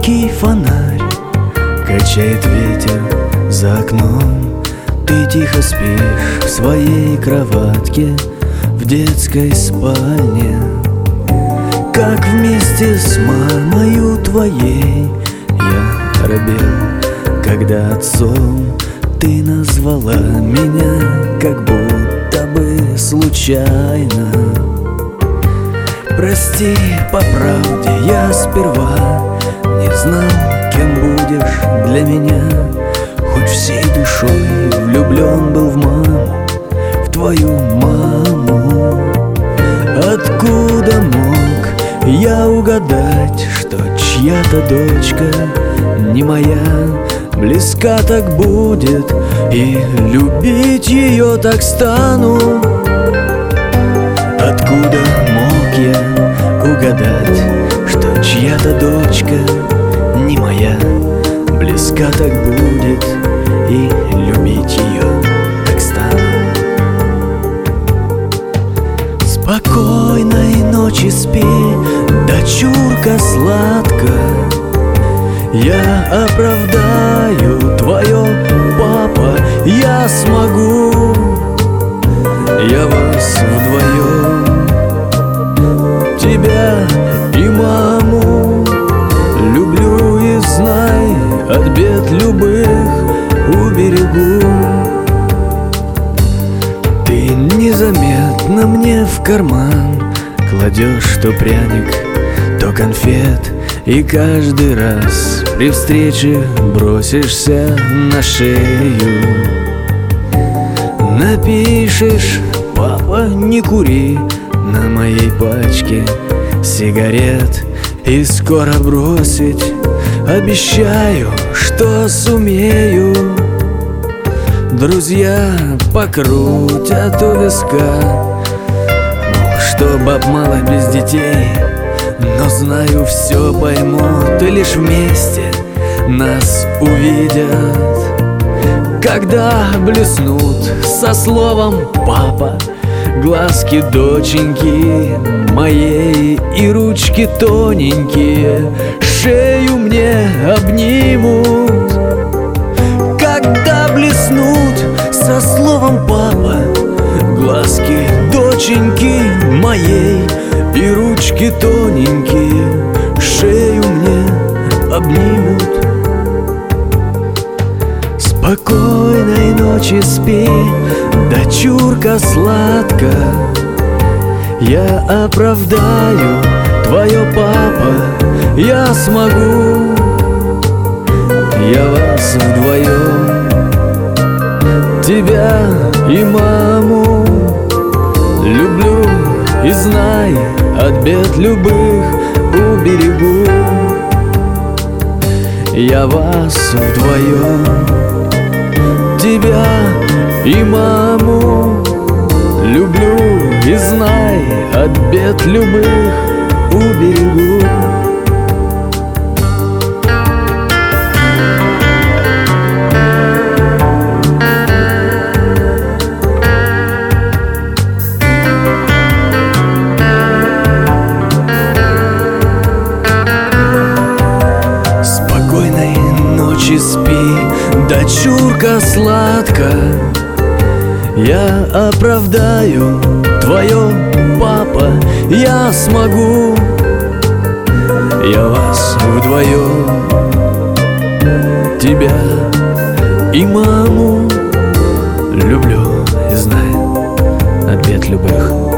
Яркий фонарь качает ветер за окном. Ты тихо спишь в своей кроватке в детской спальне. Как вместе с мамою твоей я робел, когда отцом ты назвала меня, как будто бы случайно. Прости, по правде, я сперва не знал, кем будешь для меня. Хоть всей душой влюблен был в маму, в твою маму. Откуда мог я угадать, что чья-то дочка не моя? Близка так будет, и любить ее так стану. Откуда мог я угадать, что чья-то дочка не моя? Близка так будет, и любить ее так стану. Спокойной ночи спи, дочурка сладкая. Я оправдаю твое, папа, я смогу. Я вас вдвоем, тебя и маму, люблю и знай, от бед любых уберегу. Ты незаметно мне в карман кладешь то пряник, то конфет, и каждый раз при встрече бросишься на шею. Напишешь: папа, не кури, на моей пачке сигарет. И скоро бросить обещаю, что сумею. Друзья покрутят у виска, мол, что баб мало без детей. Но знаю, все поймут, и лишь вместе нас увидят. Когда блеснут со словом «папа» глазки доченьки моей, и ручки тоненькие шею мне обнимут. Когда блеснут со словом «папа» глазки доченьки моей, и ручки тоненькие шею мне обнимут. Спокойной ночи спи, дочурка сладкая. Я оправдаю твое, папа, я смогу. Я вас вдвоем, тебя и маму, люблю и знай, от бед любых уберегу. Я вас вдвоем, тебя и маму, люблю и знай, от бед любых уберегу. Спокойной ночи спи, дочурка сладкая. Я оправдаю твое, папа, я смогу. Я вас вдвоем, тебя и маму, люблю и знаю, от бед любых